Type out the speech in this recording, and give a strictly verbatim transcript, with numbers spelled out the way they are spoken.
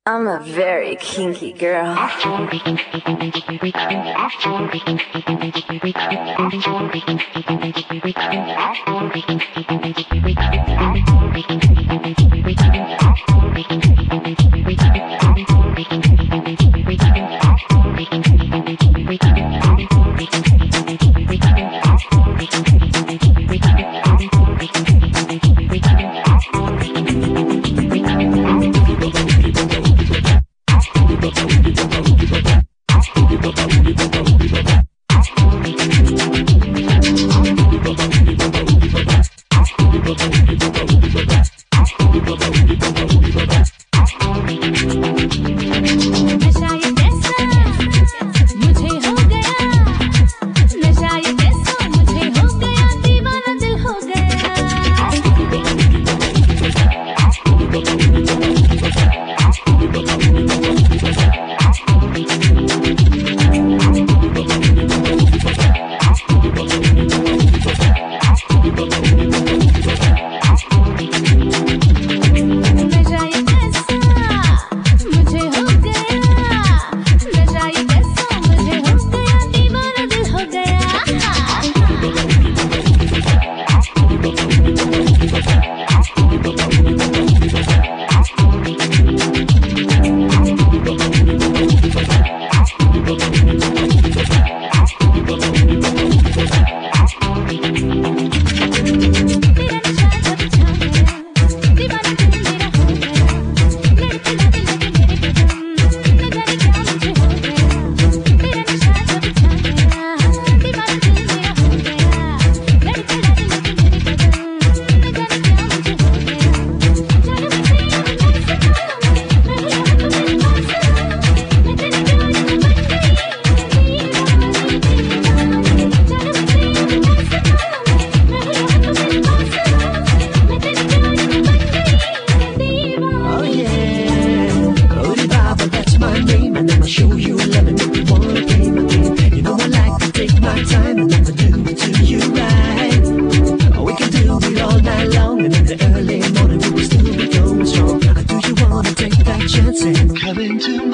I'm a very kinky girl. Show you loving if you wanna play my game. You know I like to take my time and I'ma do it to you right. We can do it all night long and in the early morning we will still be going strong. Do you wanna take that chance and come into